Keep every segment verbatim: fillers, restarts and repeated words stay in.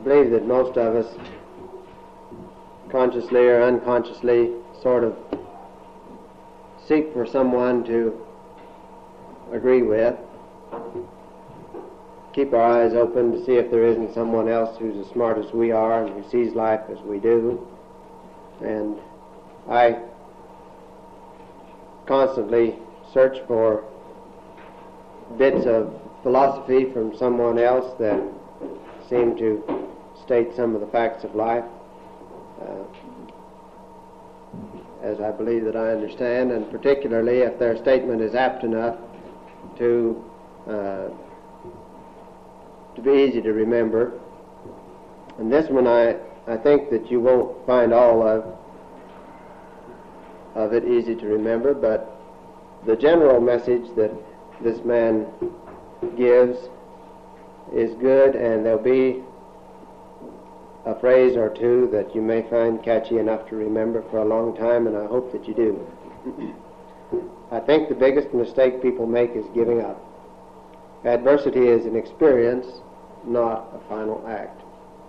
believe that most of us, consciously or unconsciously, sort of seek for someone to agree with, keep our eyes open to see if there isn't someone else who's as smart as we are and who sees life as we do. And I constantly search for bits of philosophy from someone else that seem to state some of the facts of life uh, as I believe that I understand, and particularly if their statement is apt enough to uh, to be easy to remember. And this one I, I think that you won't find all of of it easy to remember, but the general message that this man gives is good, and there'll be a phrase or two that you may find catchy enough to remember for a long time, and I hope that you do. I think the biggest mistake people make is giving up. Adversity is an experience, not a final act.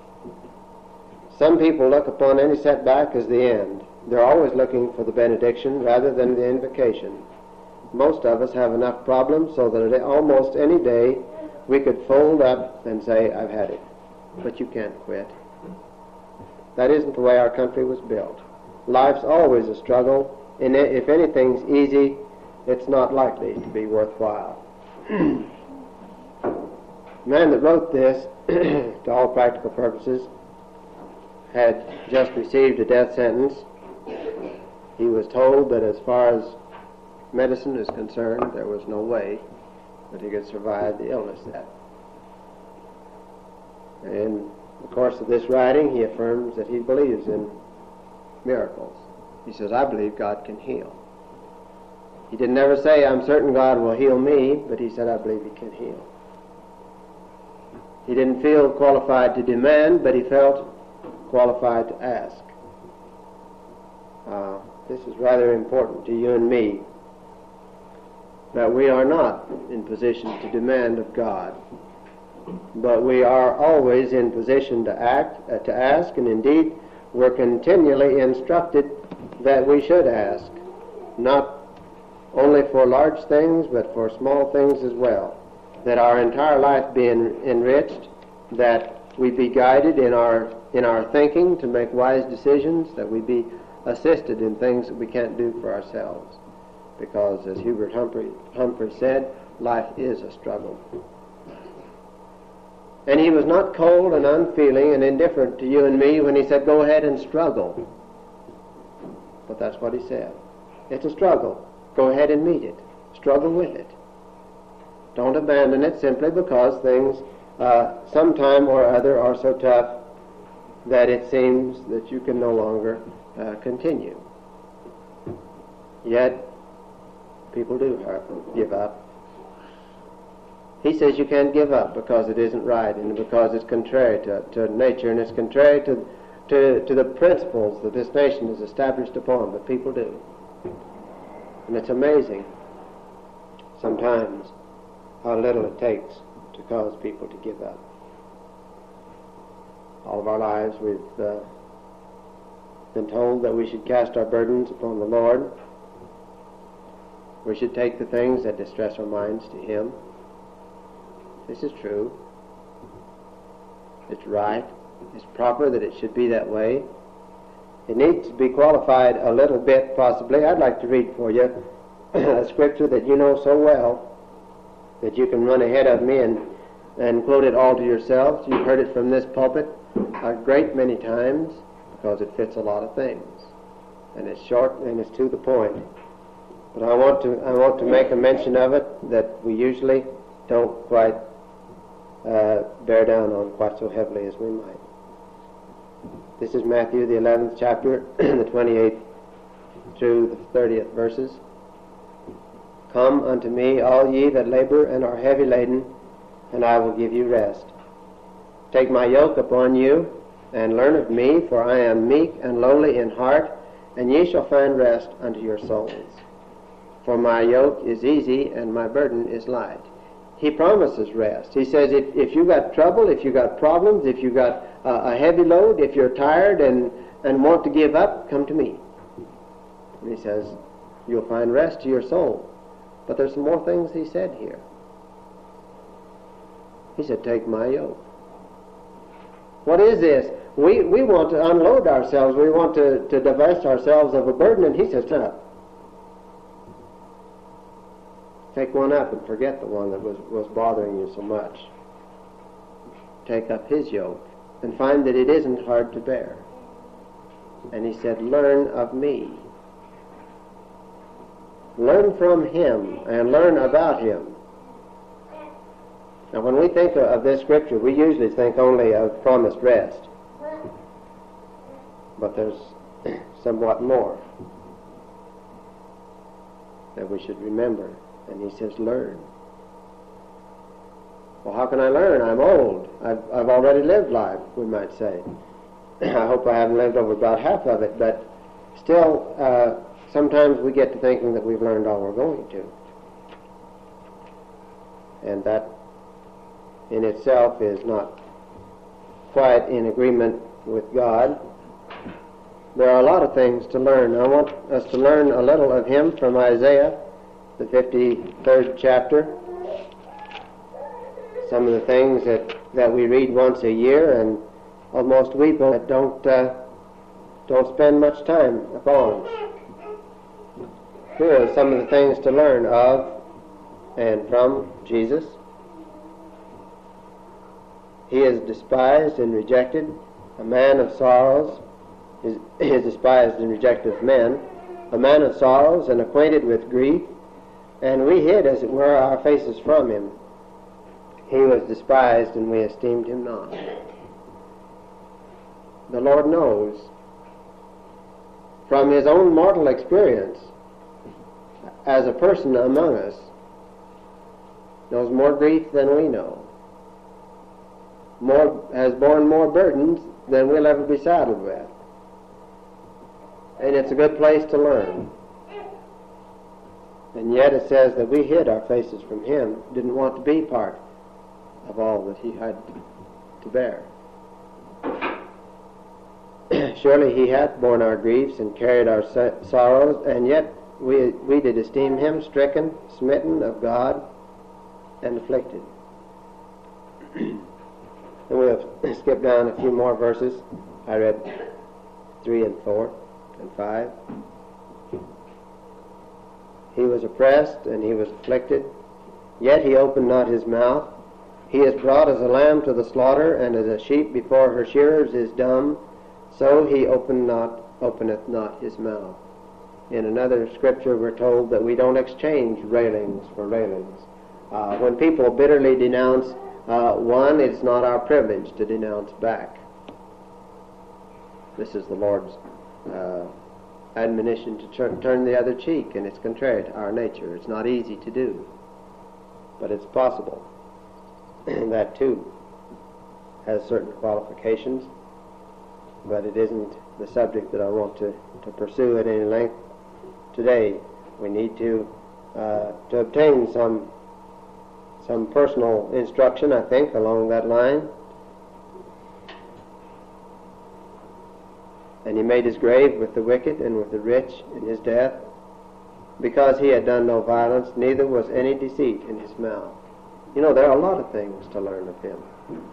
Some people look upon any setback as the end. They're always looking for the benediction rather than the invocation. Most of us have enough problems so that at almost any day we could fold up and say, I've had it. But you can't quit. That isn't the way our country was built. Life's always a struggle, and if anything's easy, it's not likely to be worthwhile. The man that wrote this, to all practical purposes, had just received a death sentence. He was told that as far as medicine is concerned, there was no way that he could survive the illness that. In the course of this writing, he affirms that he believes in miracles. He says, I believe God can heal. He didn't ever say, I'm certain God will heal me, but he said, I believe he can heal. He didn't feel qualified to demand, but he felt qualified to ask. Uh, this is rather important to you and me, that we are not in position to demand of God, but we are always in position to act, uh, to ask, and indeed we're continually instructed that we should ask, not only for large things, but for small things as well, that our entire life be en- enriched, that we be guided in our in our thinking to make wise decisions, that we be assisted in things that we can't do for ourselves. Because, as Hubert Humphrey, Humphrey said, life is a struggle. And he was not cold and unfeeling and indifferent to you and me when he said, go ahead and struggle. But that's what he said. It's a struggle. Go ahead and meet it. Struggle with it. Don't abandon it simply because things uh, sometime or other are so tough that it seems that you can no longer uh, continue. Yet, people do give up. He says you can't give up because it isn't right and because it's contrary to, to nature and it's contrary to, to, to the principles that this nation is established upon, but people do. And it's amazing sometimes how little it takes to cause people to give up. All of our lives we've uh, been told that we should cast our burdens upon the Lord. We should take the things that distress our minds to Him. This is true. It's right. It's proper that it should be that way. It needs to be qualified a little bit, possibly. I'd like to read for you a scripture that you know so well that you can run ahead of me and, and quote it all to yourselves. You've heard it from this pulpit a great many times because it fits a lot of things. And it's short and it's to the point. But I want to I want to make a mention of it that we usually don't quite uh, bear down on quite so heavily as we might. This is Matthew, the eleventh chapter, the twenty-eighth through the thirtieth verses. Come unto me, all ye that labor and are heavy laden, and I will give you rest. Take my yoke upon you, and learn of me, for I am meek and lowly in heart, and ye shall find rest unto your souls. For my yoke is easy, and my burden is light. He promises rest. He says, if, if you got trouble, if you got problems, if you got uh, a heavy load, if you're tired and, and want to give up, come to me. And he says, you'll find rest to your soul. But there's some more things he said here. He said, take my yoke. What is this? We, we want to unload ourselves. We want to, to divest ourselves of a burden, and he says, no. Take one up and forget the one that was, was bothering you so much. Take up his yoke and find that it isn't hard to bear. And he said, learn of me. Learn from him and learn about him. Now, when we think of this scripture, we usually think only of promised rest. But there's somewhat more that we should remember. And he says, learn. Well, how can I learn? I'm old. I've, I've already lived life, we might say. I hope I haven't lived over about half of it, but still, uh, sometimes we get to thinking that we've learned all we're going to. And that in itself is not quite in agreement with God. There are a lot of things to learn. I want us to learn a little of him from Isaiah, the fifty-third chapter. Some of the things that, that we read once a year and almost weep on that don't, uh, don't spend much time upon. Here are some of the things to learn of and from Jesus. He is despised and rejected, a man of sorrows. He is despised and rejected of men, a man of sorrows and acquainted with grief. And we hid, as it were, our faces from him. He was despised, and we esteemed him not. The Lord knows, from his own mortal experience, as a person among us, knows more grief than we know, more has borne more burdens than we'll ever be saddled with. And it's a good place to learn. And yet it says that we hid our faces from him, didn't want to be part of all that he had to bear. Surely he hath borne our griefs and carried our sorrows, and yet we, we did esteem him stricken, smitten of God, and afflicted. And we'll skip down a few more verses. I read three and four and five. He was oppressed and he was afflicted, yet he opened not his mouth. He is brought as a lamb to the slaughter, and as a sheep before her shearers is dumb, so he opened not, openeth not his mouth. In another scripture we're told that we don't exchange railings for railings. Uh, when people bitterly denounce uh, one, it's not our privilege to denounce back. This is the Lord's uh, admonition to turn, turn the other cheek, and it's contrary to our nature. It's not easy to do, but it's possible. And that too has certain qualifications, but it isn't the subject that I want to, to pursue at any length today. We need to uh, to obtain some some personal instruction, I think, along that line. And he made his grave with the wicked and with the rich in his death, because he had done no violence, neither was any deceit in his mouth. You know, there are a lot of things to learn of him.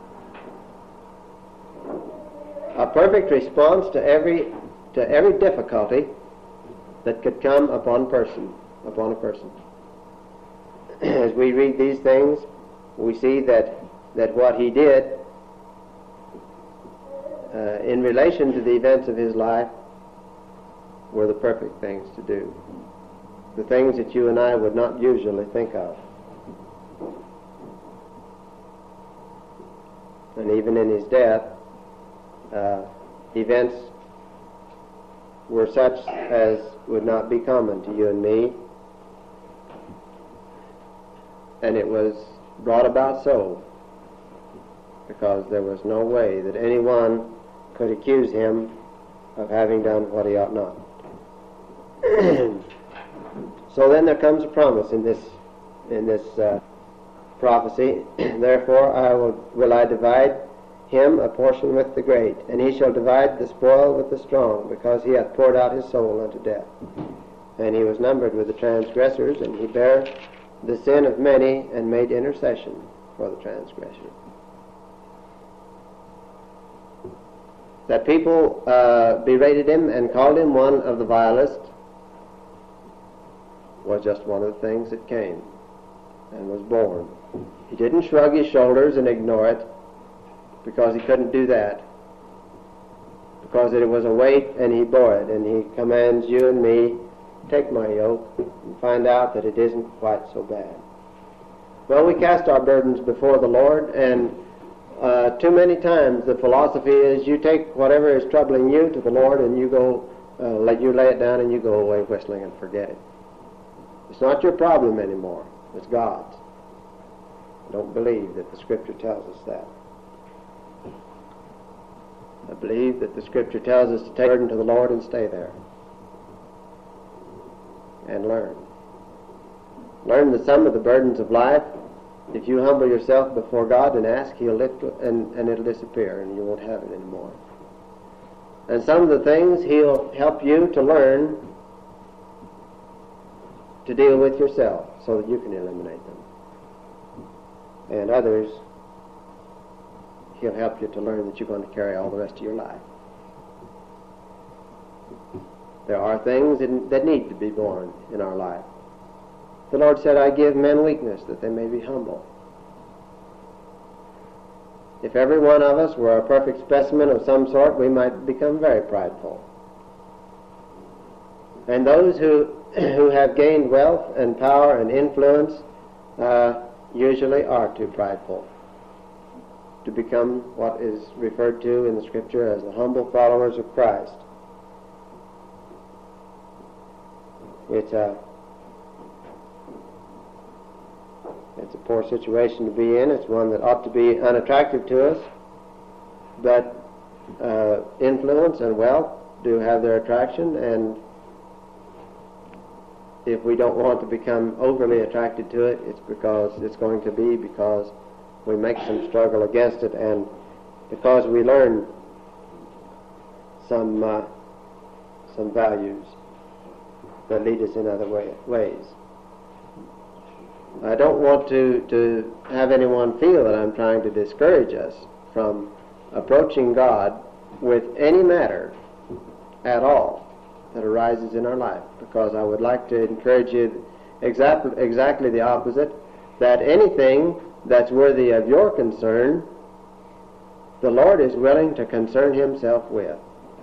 A perfect response to every to every difficulty that could come upon person, upon a person. As we read these things, we see that that what he did uh, in relation to the events of his life were the perfect things to do. The things that you and I would not usually think of. And even in his death, uh, events were such as would not be common to you and me. And it was brought about so because there was no way that anyone could accuse him of having done what he ought not. So then there comes a promise in this in this uh, prophecy, therefore I will, will I divide him a portion with the great, and he shall divide the spoil with the strong, because he hath poured out his soul unto death. And he was numbered with the transgressors, and he bare the sin of many, and made intercession for the transgressor. That people uh, berated him and called him one of the vilest was just one of the things that came and was born. He didn't shrug his shoulders and ignore it, because he couldn't do that, because it was a weight and he bore it. And he commands you and me, take my yoke and find out that it isn't quite so bad. Well, we cast our burdens before the Lord, and uh, too many times the philosophy is you take whatever is troubling you to the Lord, and you go, uh, let you lay it down and you go away whistling and forget it. It's not your problem anymore. It's God's. I don't believe that the Scripture tells us that. I believe that the Scripture tells us to take burden to the Lord and stay there and learn. Learn that some of the burdens of life, if you humble yourself before God and ask, He'll lift it, and, and it'll disappear, and you won't have it anymore. And some of the things He'll help you to learn to deal with yourself so that you can eliminate them. And others, He'll help you to learn that you're going to carry all the rest of your life. There are things that, that need to be borne in our life. The Lord said, I give men weakness that they may be humble. If every one of us were a perfect specimen of some sort, we might become very prideful. And those who, who have gained wealth and power and influence uh, usually are too prideful to become what is referred to in the Scripture as the humble followers of Christ. It's a It's a poor situation to be in. It's one that ought to be unattractive to us. But uh, influence and wealth do have their attraction, and if we don't want to become overly attracted to it, it's because it's going to be because we make some struggle against it, and because we learn some uh, some values that lead us in other way, ways. I don't want to, to have anyone feel that I'm trying to discourage us from approaching God with any matter at all that arises in our life, because I would like to encourage you exactly, exactly the opposite, that anything that's worthy of your concern, the Lord is willing to concern Himself with,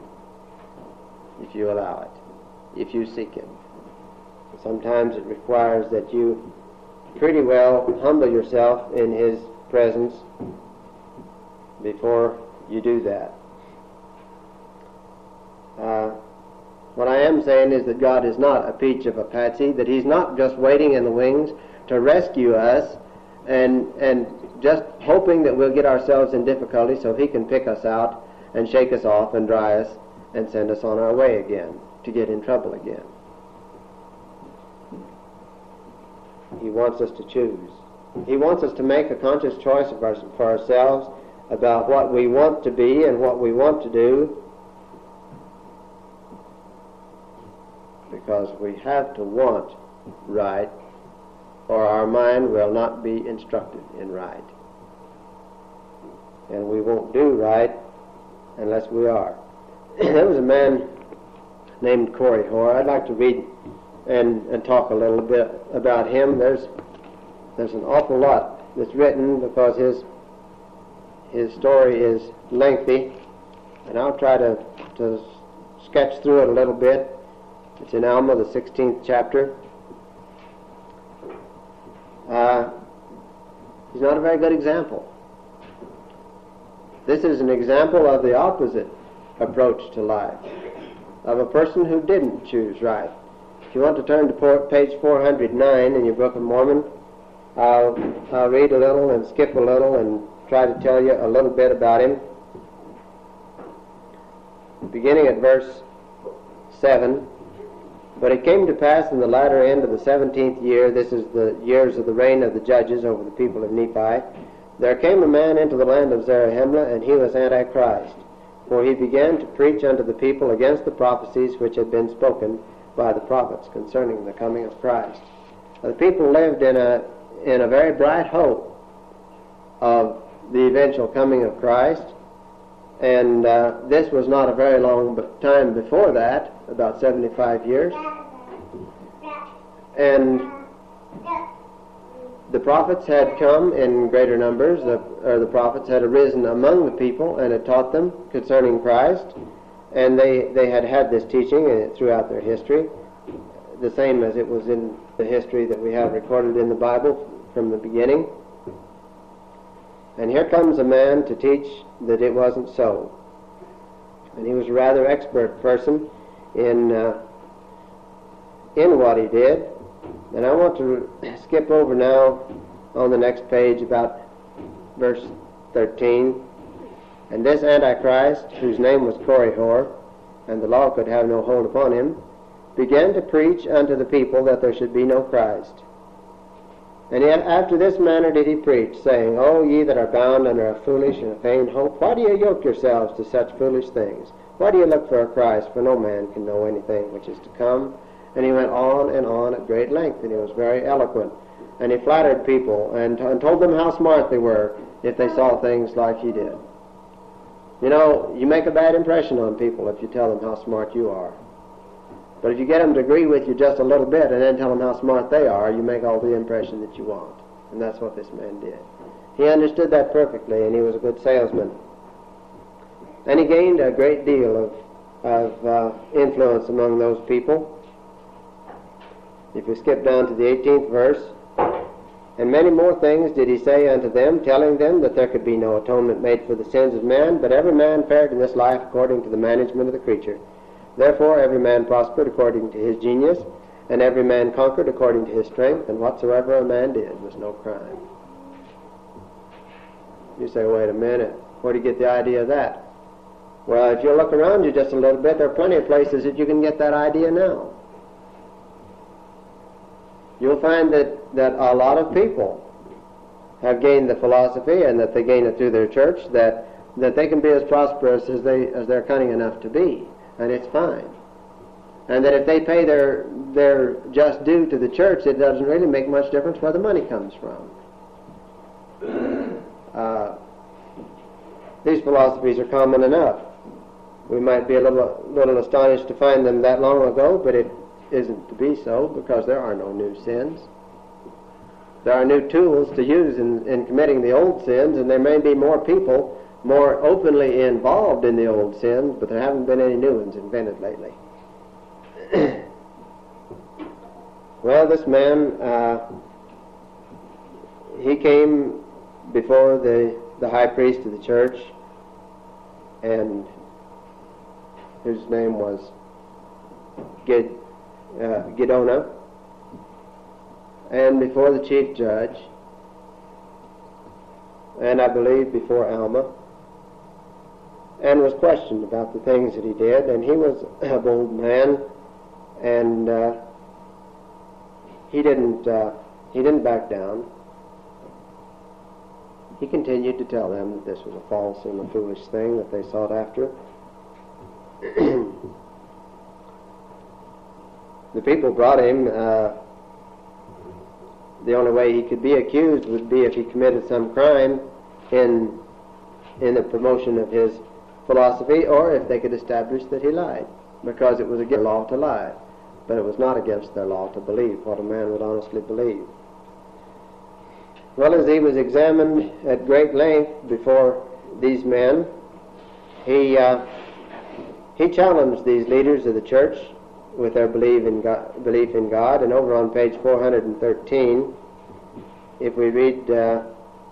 if you allow it, if you seek Him. Sometimes it requires that you pretty well humble yourself in His presence before you do that. Uh, what I am saying is that God is not a peach of a patsy, that He's not just waiting in the wings to rescue us and and just hoping that we'll get ourselves in difficulty so He can pick us out and shake us off and dry us and send us on our way again to get in trouble again. He wants us to choose. He wants us to make a conscious choice of our, for ourselves about what we want to be and what we want to do, because we have to want right, or our mind will not be instructed in right. And we won't do right unless we are. There was a man named Corey Hoare. I'd like to read and, and talk a little bit about him. There's there's an awful lot that's written because his his story is lengthy, and I'll try to, to sketch through it a little bit. It's in Alma, the sixteenth chapter. Uh, he's not a very good example. This is an example of the opposite approach to life, of a person who didn't choose right. If you want to turn to page four hundred nine in your Book of Mormon, I'll, I'll read a little and skip a little and try to tell you a little bit about him. Beginning at verse seven, But it came to pass in the latter end of the seventeenth year, this is the years of the reign of the judges over the people of Nephi, there came a man into the land of Zarahemla, and he was Antichrist. For he began to preach unto the people against the prophecies which had been spoken by the prophets concerning the coming of Christ. Now, the people lived in a, in a very bright hope of the eventual coming of Christ, and uh, this was not a very long time before that, about seventy-five years. And the prophets had come in greater numbers, the, or the prophets had arisen among the people and had taught them concerning Christ, and they, they had had this teaching throughout their history, the same as it was in the history that we have recorded in the Bible from the beginning. And here comes a man to teach that it wasn't so. And he was a rather expert person in, uh, in what he did. And I want to skip over now on the next page about verse thirteen. And this Antichrist, whose name was Korihor, and the law could have no hold upon him, began to preach unto the people that there should be no Christ. And yet after this manner did he preach, saying, O ye that are bound under a foolish and a vain hope, why do ye yoke yourselves to such foolish things? Why do ye look for a Christ? For no man can know anything which is to come. And he went on and on at great length, and he was very eloquent. And he flattered people and, and told them how smart they were if they saw things like he did. You know, you make a bad impression on people if you tell them how smart you are. But if you get them to agree with you just a little bit and then tell them how smart they are, you make all the impression that you want. And that's what this man did. He understood that perfectly, and he was a good salesman. And he gained a great deal of, of uh, influence among those people. If we skip down to the eighteenth verse, and many more things did he say unto them, telling them that there could be no atonement made for the sins of man, but every man fared in this life according to the management of the creature. Therefore every man prospered according to his genius, and every man conquered according to his strength, and whatsoever a man did was no crime. You say, wait a minute, where do you get the idea of that? Well, if you look around you just a little bit, there are plenty of places that you can get that idea now. You'll find that, that a lot of people have gained the philosophy, and that they gain it through their church, that, that they can be as prosperous as, they, as they're cunning enough to be, and it's fine. And that if they pay their, their just due to the church, it doesn't really make much difference where the money comes from. Uh, these philosophies are common enough. We might be a little, little astonished to find them that long ago, but it isn't to be so, because there are no new sins. There are new tools to use in, in committing the old sins, and there may be more people more openly involved in the old sins, but there haven't been any new ones invented lately. Well, this man, uh, he came before the, the high priest of the church, and whose name was Gid, uh, Gidona, and before the chief judge, and I believe before Alma, and was questioned about the things that he did. And he was a bold man, and uh, he didn't uh, he didn't back down. He continued to tell them that this was a false and a foolish thing that they sought after. The people brought him. Uh, the only way he could be accused would be if he committed some crime in in the promotion of his philosophy, or if they could establish that he lied, because it was against their law to lie, but it was not against their law to believe what a man would honestly believe. Well, as he was examined at great length before these men, he uh, he challenged these leaders of the church with their belief in God, belief in God. And over on page four hundred thirteen, if we read uh,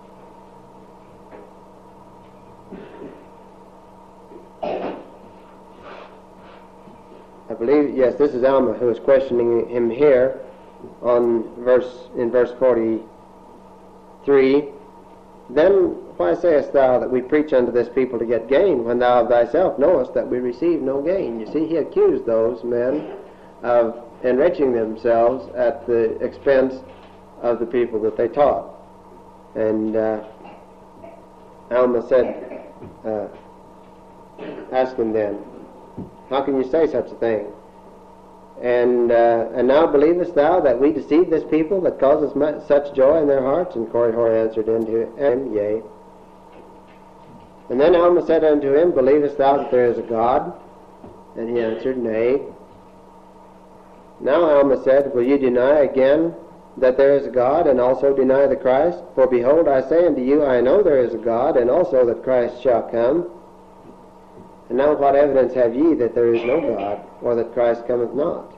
I believe, yes, this is Alma who is questioning him here on verse in verse forty-three. Then why sayest thou that we preach unto this people to get gain, when thou of thyself knowest that we receive no gain? You see, he accused those men of enriching themselves at the expense of the people that they taught. And uh, Alma said, uh, asked him then, how can you say such a thing? And uh, and now believest thou that we deceive this people that causes much, such joy in their hearts? And Korihor answered unto him, yea. And then Alma said unto him, believest thou that there is a God? And he answered, nay. Now Alma said, will you deny again that there is a God, and also deny the Christ? For behold, I say unto you, I know there is a God, and also that Christ shall come. And now what evidence have ye that there is no God, or that Christ cometh not?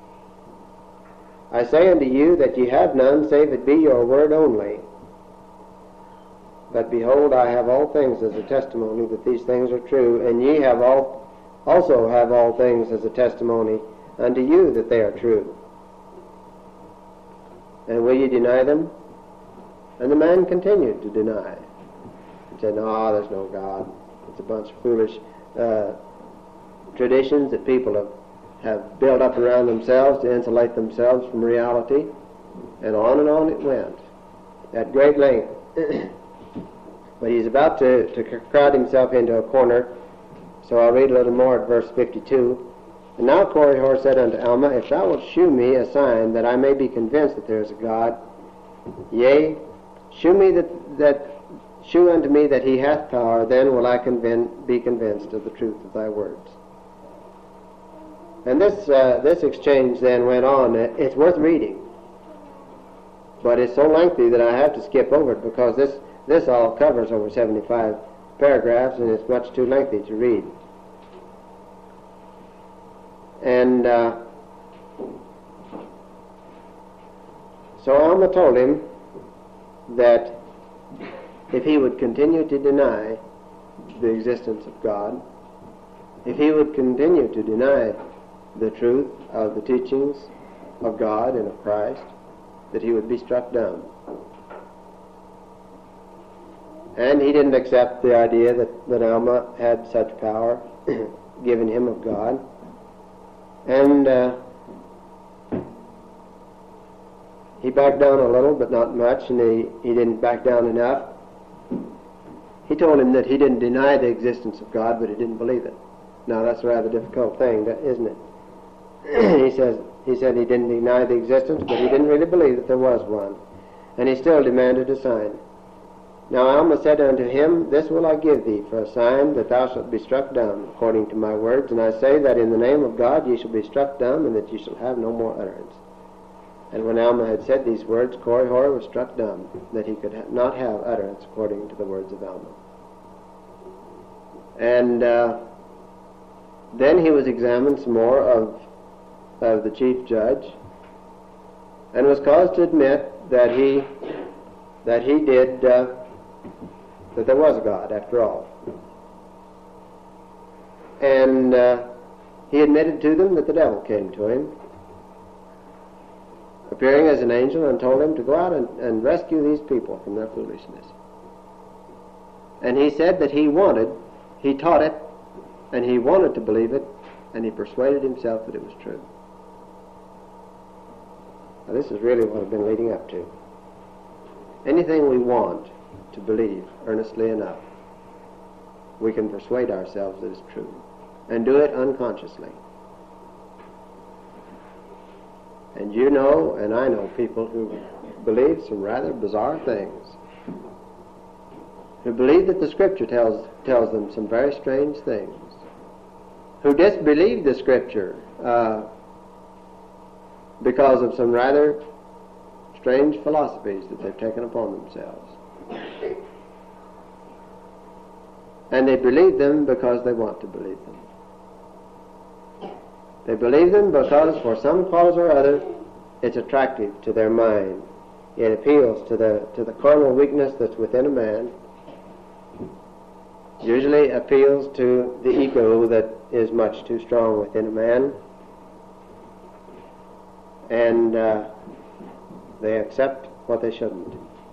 I say unto you that ye have none, save it be your word only. But behold, I have all things as a testimony that these things are true, and ye have all also have all things as a testimony unto you that they are true. And will ye deny them? And the man continued to deny. He said, no, there's no God. It's a bunch of foolish uh, traditions that people have, have built up around themselves to insulate themselves from reality. And on and on it went, at great length. But he's about to, to crowd himself into a corner, so I'll read a little more at verse fifty-two. And now Korihor said unto Alma, if thou wilt shew me a sign that I may be convinced that there is a God, yea, shew me that, that shew unto me that he hath power, then will I convin- be convinced of the truth of thy words. And this uh, this exchange then went on. It's worth reading, but it's so lengthy that I have to skip over it, because this, this all covers over seventy-five paragraphs, and it's much too lengthy to read. And uh, so Alma told him that if he would continue to deny the existence of God, if he would continue to deny the truth of the teachings of God and of Christ, that he would be struck down. And he didn't accept the idea that, that Alma had such power given him of God. And uh, he backed down a little, but not much, and he, he didn't back down enough. He told him that he didn't deny the existence of God, but he didn't believe it. Now that's a rather difficult thing, isn't it? he says he said he didn't deny the existence, but he didn't really believe that there was one. And he still demanded a sign. Now Alma said unto him, this will I give thee for a sign, that thou shalt be struck dumb, according to my words. And I say that in the name of God ye shall be struck dumb, and that ye shall have no more utterance. And when Alma had said these words, Korihor was struck dumb, that he could ha- not have utterance according to the words of Alma. And uh, then he was examined some more of, of the chief judge, and was caused to admit that he that he did uh, that there was a God after all. And uh, he admitted to them that the devil came to him, appearing as an angel, and told him to go out and, and rescue these people from their foolishness. And he said that he wanted, he taught it, and he wanted to believe it, and he persuaded himself that it was true. Now this is really what I've been leading up to. Anything we want to believe earnestly enough, we can persuade ourselves that it's true, and do it unconsciously. And you know, and I know people who believe some rather bizarre things, who believe that the Scripture tells tells them some very strange things, who disbelieve the Scripture uh, because of some rather strange philosophies that they've taken upon themselves. And they believe them because they want to believe them. They believe them because for some cause or other it's attractive to their mind. It appeals to the to the carnal weakness that's within a man. Usually appeals to the ego that is much too strong within a man. And uh, they accept what they shouldn't.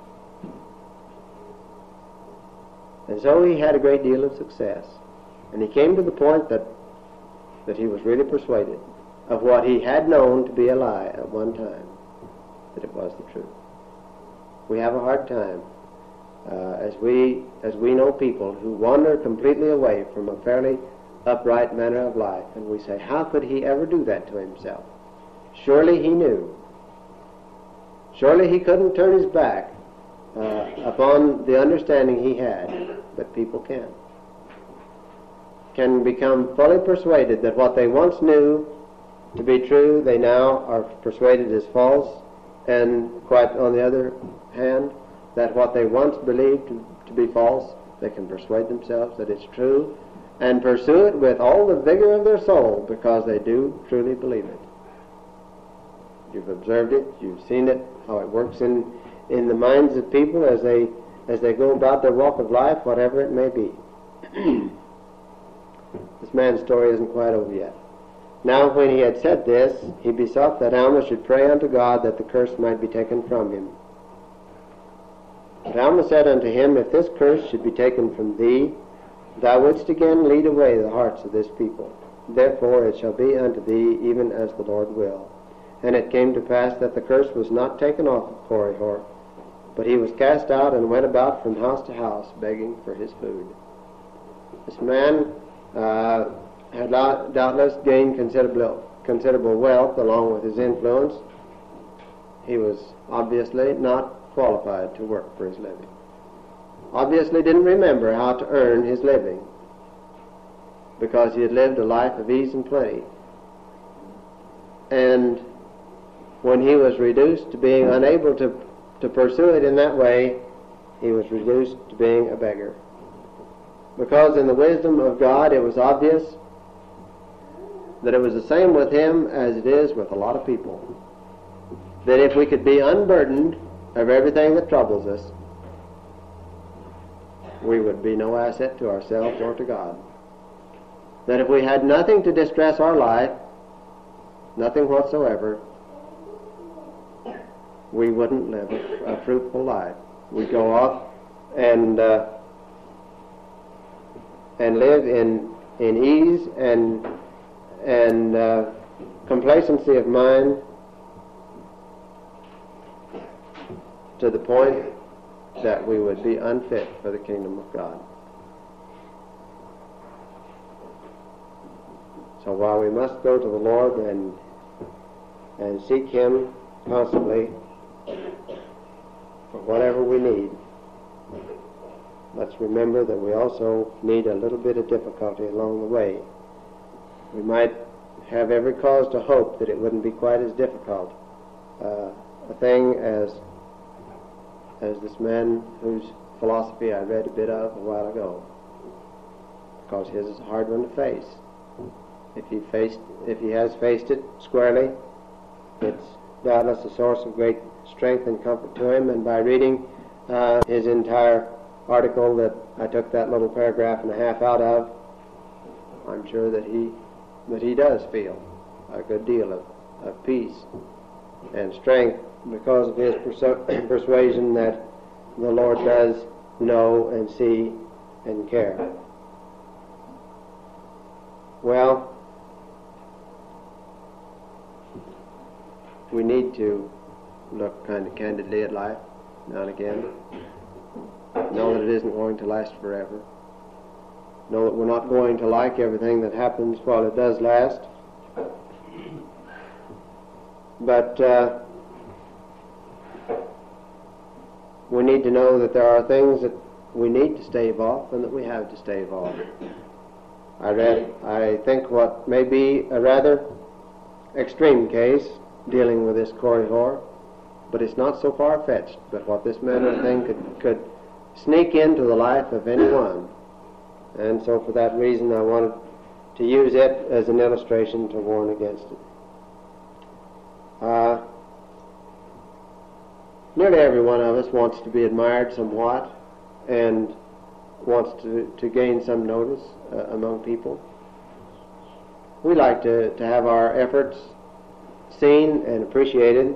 And so he had a great deal of success. And he came to the point that that he was really persuaded of what he had known to be a lie at one time, that it was the truth. We have a hard time uh, as we as we know people who wander completely away from a fairly upright manner of life, and we say, how could he ever do that to himself? Surely he knew. Surely he couldn't turn his back uh, upon the understanding he had, but people can. Can become fully persuaded that what they once knew to be true, they now are persuaded is false, and quite on the other hand, that what they once believed to, to be false, they can persuade themselves that it's true, and pursue it with all the vigor of their soul, because they do truly believe it. You've observed it, you've seen it, how it works in, in the minds of people as they as they go about their walk of life, whatever it may be. This man's story isn't quite over yet. Now when he had said this, he besought that Alma should pray unto God that the curse might be taken from him. But Alma said unto him, If this curse should be taken from thee, thou wouldst again lead away the hearts of this people. Therefore it shall be unto thee even as the Lord will. And it came to pass that the curse was not taken off of Korihor, but he was cast out and went about from house to house, begging for his food. This man uh, had doubtless gained considerable, considerable wealth along with his influence. He was obviously not qualified to work for his living. Obviously didn't remember how to earn his living, because he had lived a life of ease and plenty. And when he was reduced to being unable to, to pursue it in that way, he was reduced to being a beggar. Because in the wisdom of God it was obvious that it was the same with him as it is with a lot of people. That if we could be unburdened of everything that troubles us, we would be no asset to ourselves or to God. That if we had nothing to distress our life, nothing whatsoever, we wouldn't live a, a fruitful life. We'd go off and uh, and live in in ease and and uh, complacency of mind, to the point that we would be unfit for the kingdom of God. So while we must go to the Lord and and seek Him constantly for whatever we need, let's remember that we also need a little bit of difficulty along the way. We might have every cause to hope that it wouldn't be quite as difficult uh, a thing as as this man whose philosophy I read a bit of a while ago, because his is a hard one to face. If he faced, if he has faced it squarely, it's doubtless a source of great strength and comfort to him. And by reading uh, his entire article that I took that little paragraph and a half out of, I'm sure that he that he does feel a good deal of, of peace and strength because of his persu- persuasion that the Lord does know and see and care. Well, we need to look kind of candidly at life now and again. Know that it isn't going to last forever. Know that we're not going to like everything that happens while it does last. But uh, we need to know that there are things that we need to stave off and that we have to stave off. I read, I think what may be a rather extreme case dealing with this Korihor, but it's not so far-fetched, but what this manner of thing could, could sneak into the life of anyone. And so for that reason I wanted to use it as an illustration to warn against it. Uh, nearly every one of us wants to be admired somewhat and wants to, to gain some notice uh, among people. We like to, to have our efforts seen and appreciated,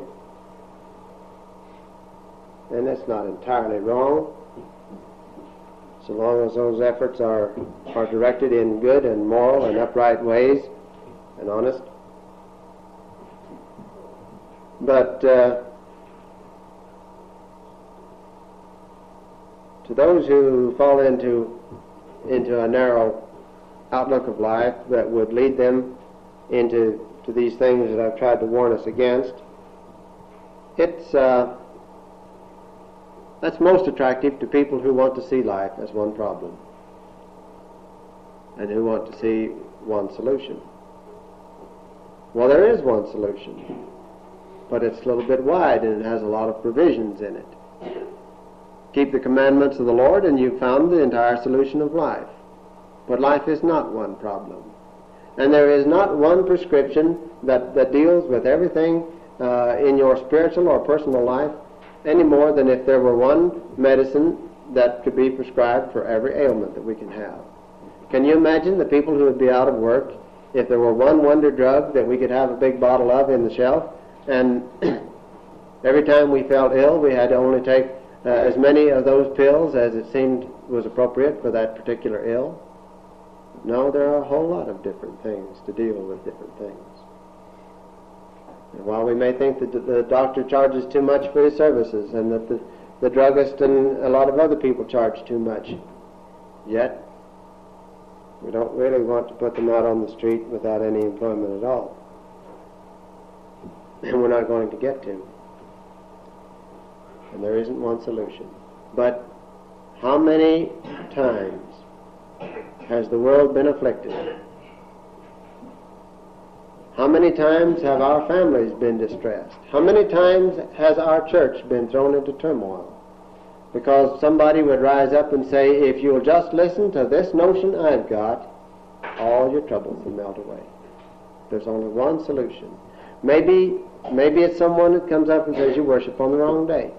and that's not entirely wrong, so long as those efforts are, are directed in good and moral and upright ways and honest. But uh, to those who fall into into a narrow outlook of life that would lead them into to these things that I've tried to warn us against, it's uh, that's most attractive to people who want to see life as one problem and who want to see one solution. Well, there is one solution, but it's a little bit wide and it has a lot of provisions in it. Keep the commandments of the Lord and you've found the entire solution of life. But life is not one problem. And there is not one prescription that, that deals with everything uh, in your spiritual or personal life any more than if there were one medicine that could be prescribed for every ailment that we can have. Can you imagine the people who would be out of work if there were one wonder drug that we could have a big bottle of in the shelf, and every time we felt ill we had to only take uh, as many of those pills as it seemed was appropriate for that particular ill? No, there are a whole lot of different things to deal with different things. And while we may think that the doctor charges too much for his services and that the, the druggist and a lot of other people charge too much, yet we don't really want to put them out on the street without any employment at all. And we're not going to get to. And there isn't one solution. But how many times has the world been afflicted? How many times have our families been distressed? How many times has our church been thrown into turmoil? Because somebody would rise up and say, if you'll just listen to this notion I've got, all your troubles will melt away. There's only one solution. Maybe, maybe it's someone that comes up and says you worship on the wrong day.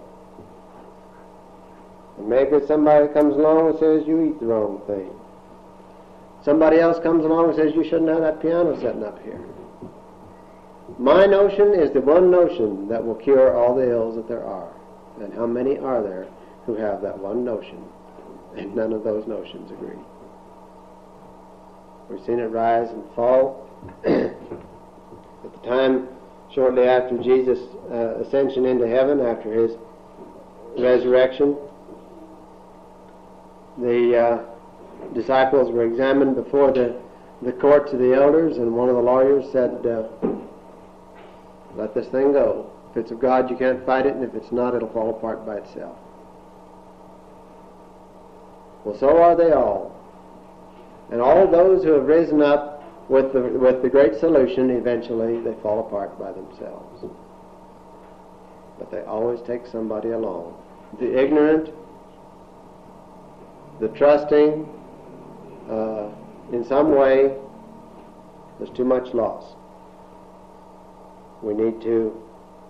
And maybe it's somebody that comes along and says you eat the wrong thing. Somebody else comes along and says you shouldn't have that piano sitting up here. My notion is the one notion that will cure all the ills that there are. And how many are there who have that one notion? And none of those notions agree. We've seen it rise and fall. At the time, shortly after Jesus' uh, ascension into heaven, after his resurrection, the uh, disciples were examined before the, the courts of the elders, and one of the lawyers said, uh, let this thing go. If it's of God, you can't fight it, and if it's not, it'll fall apart by itself. Well, so are they all. And all those who have risen up with the, with the great solution, eventually they fall apart by themselves. But they always take somebody along. The ignorant, the trusting, uh, in some way, there's too much loss. We need to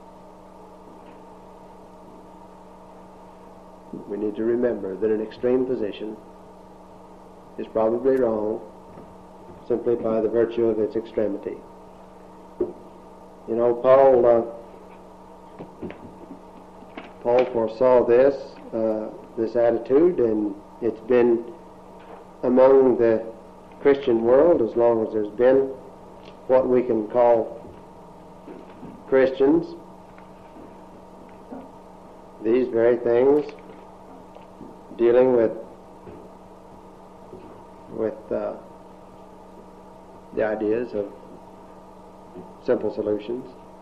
we need to remember that an extreme position is probably wrong simply by the virtue of its extremity. You know, Paul uh, Paul foresaw this uh, this attitude, and it's been among the Christian world as long as there's been what we can call Christians. These very things, dealing with with uh, the ideas of simple solutions.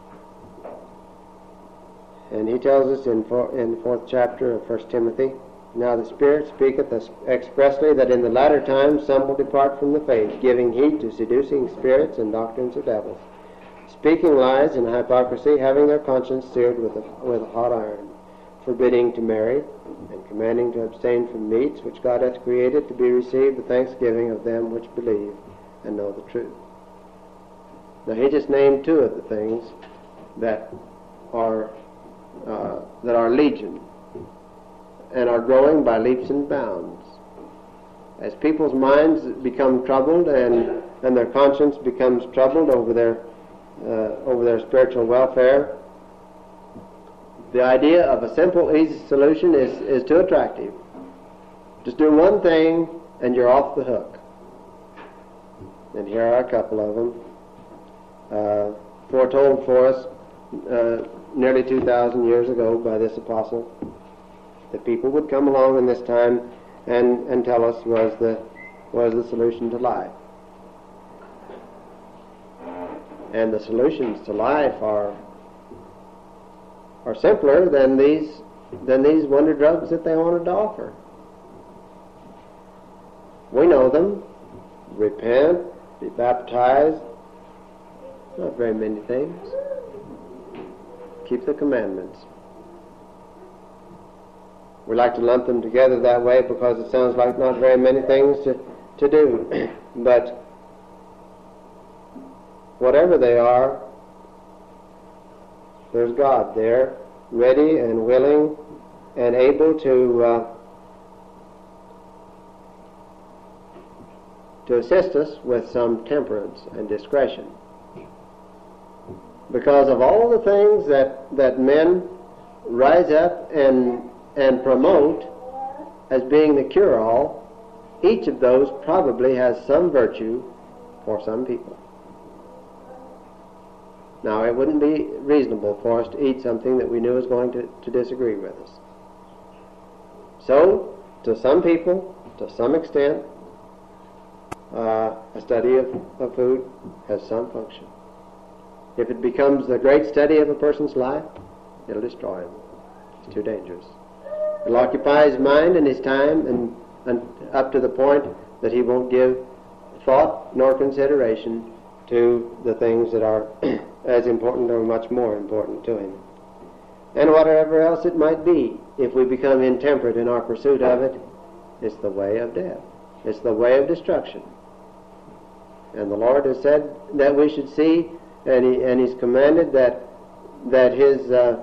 And he tells us in, four, in the fourth chapter of First Timothy, now the Spirit speaketh expressly that in the latter times some will depart from the faith, giving heed to seducing spirits and doctrines of devils, speaking lies and hypocrisy, having their conscience seared with a, with a hot iron, forbidding to marry, and commanding to abstain from meats which God hath created to be received with thanksgiving of them which believe and know the truth. Now he just named two of the things that are uh, that are legion and are growing by leaps and bounds. As people's minds become troubled and and their conscience becomes troubled over their uh, over their spiritual welfare, the idea of a simple, easy solution is, is too attractive. Just do one thing and you're off the hook. And here are a couple of them uh, foretold for us uh, nearly two thousand years ago by this apostle, that people would come along in this time and, and tell us was the, was the solution to life. And the solutions to life are, are simpler than these, than these wonder drugs that they wanted to offer. We know them. Repent, be baptized, not very many things. Keep the commandments. We like to lump them together that way because it sounds like not very many things to, to do. But whatever they are, there's God there, ready and willing and able to uh, to assist us with some temperance and discretion. Because of all the things that, that men rise up and, and promote as being the cure-all, each of those probably has some virtue for some people. Now, it wouldn't be reasonable for us to eat something that we knew was going to, to disagree with us. So, to some people, to some extent, Uh, a study of, of food has some function. If it becomes the great study of a person's life, it'll destroy him. It's too dangerous. It'll occupy his mind and his time and, and up to the point that he won't give thought nor consideration to the things that are as important or much more important to him. And whatever else it might be, if we become intemperate in our pursuit of it, it's the way of death. It's the way of destruction. And the Lord has said that we should see, and, he, and He's commanded that that His uh,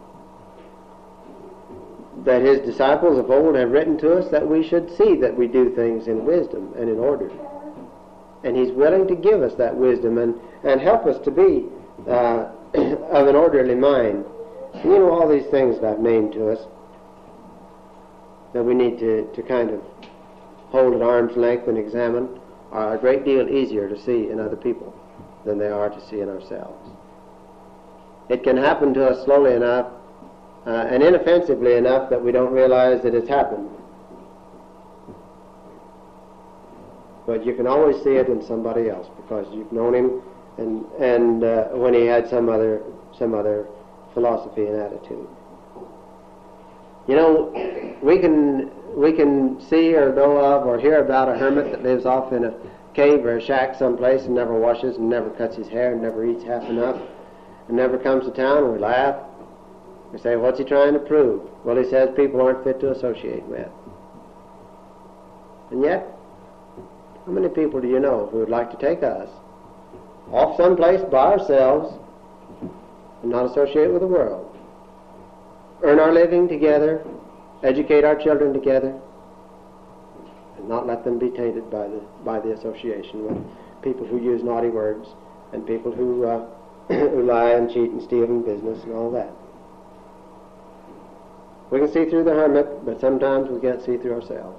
that His disciples of old have written to us that we should see that we do things in wisdom and in order. And He's willing to give us that wisdom and, and help us to be uh, of an orderly mind. And you know, all these things that I've named to us that we need to, to kind of hold at arm's length and examine are a great deal easier to see in other people than they are to see in ourselves. It can happen to us slowly enough uh, and inoffensively enough that we don't realize that it's happened. But you can always see it in somebody else because you've known him and, and uh, when he had some other, some other philosophy and attitude. You know, we can we can see or know of or hear about a hermit that lives off in a cave or a shack someplace and never washes and never cuts his hair and never eats half enough and never comes to town, and we laugh. We say, what's he trying to prove? Well, he says people aren't fit to associate with. And yet, how many people do you know who would like to take us off someplace by ourselves and not associate with the world? Earn our living together, educate our children together, and not let them be tainted by the by the association with people who use naughty words and people who uh, who lie and cheat and steal in business and all that. We can see through the hermit, but sometimes we can't see through ourselves.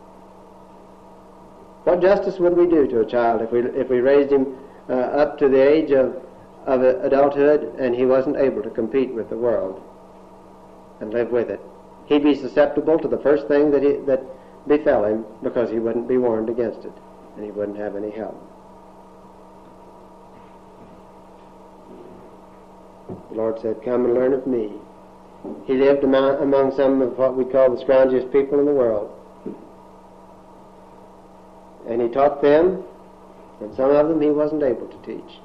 What justice would we do to a child if we if we raised him uh, up to the age of of adulthood and he wasn't able to compete with the world and live with it? He'd be susceptible to the first thing that he, that befell him because he wouldn't be warned against it, and he wouldn't have any help. The Lord said, come and learn of me. He lived among, among some of what we call the scroungiest people in the world. And he taught them, and some of them he wasn't able to teach.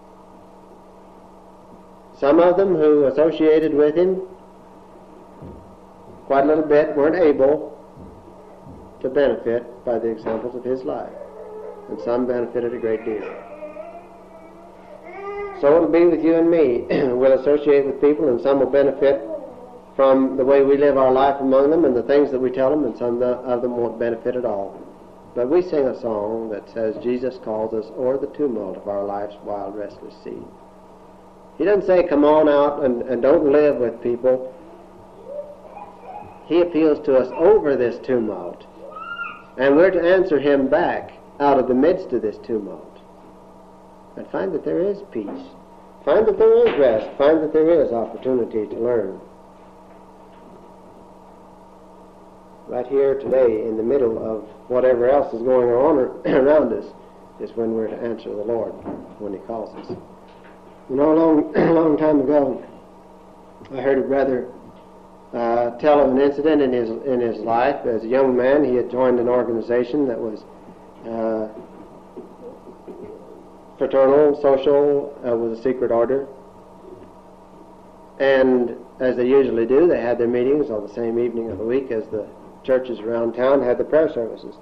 Some of them who associated with him quite a little bit weren't able to benefit by the examples of his life, and some benefited a great deal. So it'll be with you and me. We'll associate with people, and some will benefit from the way we live our life among them and the things that we tell them, and some of them won't benefit at all. But we sing a song that says, Jesus calls us o'er the tumult of our life's wild, restless sea. He doesn't say, come on out and, and don't live with people. He appeals to us over this tumult, and we're to answer him back out of the midst of this tumult and find that there is peace Find that there is rest. Find that there is opportunity to learn. Right here today, in the middle of whatever else is going on around us, is when we're to answer the Lord when He calls us. You know, a long, a long time ago, I heard a brother uh, tell of an incident in his in his life. As a young man, he had joined an organization that was uh, fraternal, social, uh, was a secret order. And as they usually do, they had their meetings on the same evening of the week as the churches around town had the prayer services.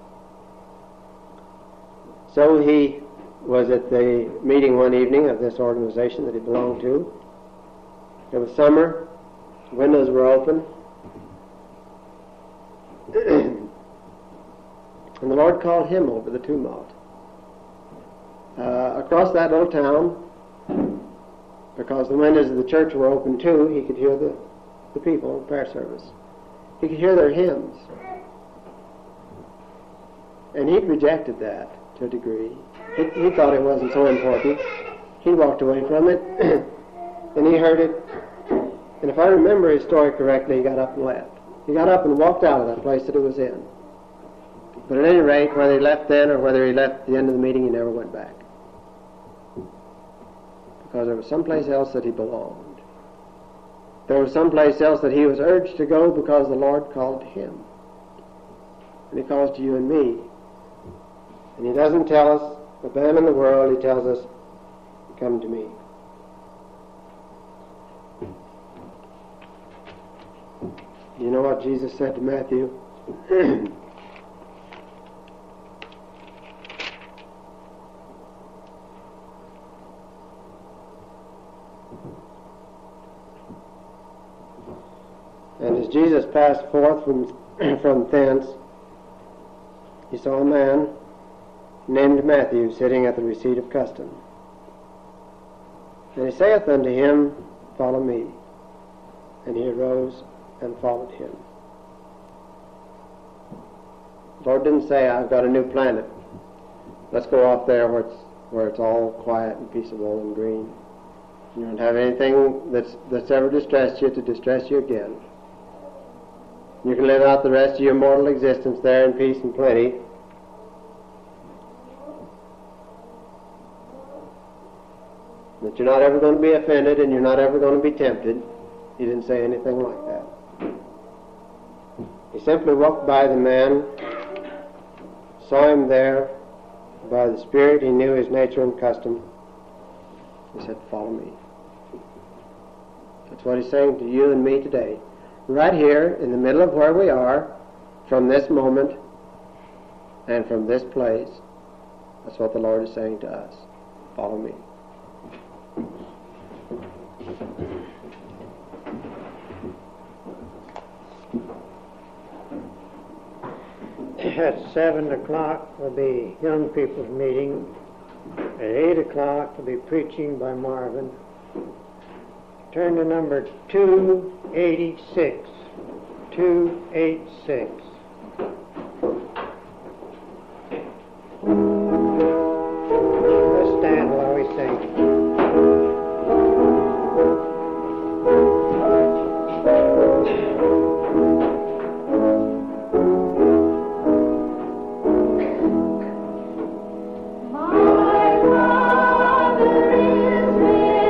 So he was at the meeting one evening of this organization that he belonged to. It was summer, windows were open, and the Lord called him over the tumult. Uh, across that little town, because the windows of the church were open too, he could hear the, the people in prayer service. He could hear their hymns. And he'd rejected that to a degree. He, he thought it wasn't so important. He walked away from it, and he heard it. And if I remember his story correctly, he got up and left. He got up and walked out of that place that he was in. But at any rate, whether he left then or whether he left at the end of the meeting, he never went back. Because there was someplace else that he belonged. There was someplace else that he was urged to go because the Lord called to him. And He calls to you and me. And He doesn't tell us, abandon the world. He tells us, come to me. You know what Jesus said to Matthew? And as Jesus passed forth from, from thence, he saw a man named Matthew sitting at the receipt of custom. And he saith unto him, follow me. And he arose and followed him. The Lord didn't say, I've got a new planet. Let's go off there where it's, where it's all quiet and peaceable and green. You don't have anything that's, that's ever distressed you to distress you again. You can live out the rest of your mortal existence there in peace and plenty. That you're not ever going to be offended and you're not ever going to be tempted. He didn't say anything like that. He simply walked by the man, saw him there. By the Spirit, he knew his nature and custom. He said, follow me. That's what He's saying to you and me today. Right here, in the middle of where we are, from this moment and from this place, that's what the Lord is saying to us. Follow me. At seven o'clock will be young people's meeting. At eight o'clock will be preaching by Marvin. Turn to number two eighty-six. two eighty-six.